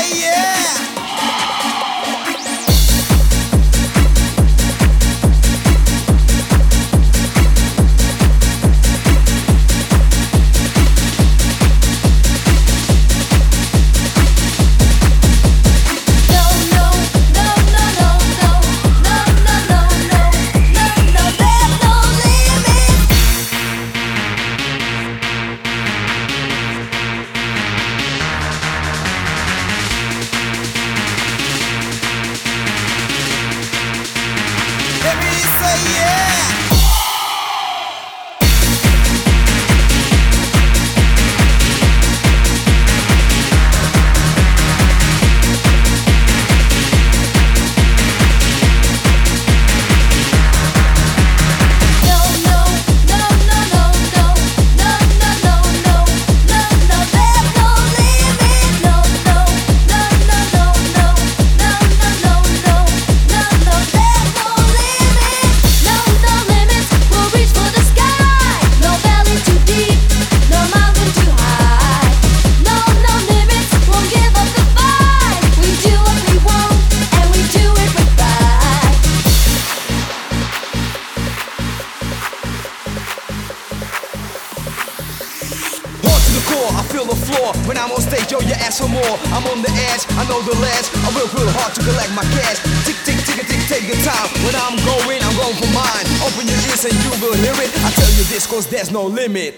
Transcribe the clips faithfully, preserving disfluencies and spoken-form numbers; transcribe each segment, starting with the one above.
say yeah. Let me say yeah. I feel the floor when I'm on stage, yo, you ask for more. I'm on the edge, I know the ledge. I work real hard to collect my cash. Tick, tick, tick, tick, take your time. When I'm going, I'm going for mine. Open your ears and you will hear it. I tell you this cause there's no limit.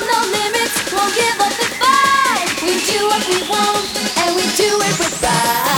We do what we want, and we do it with pride.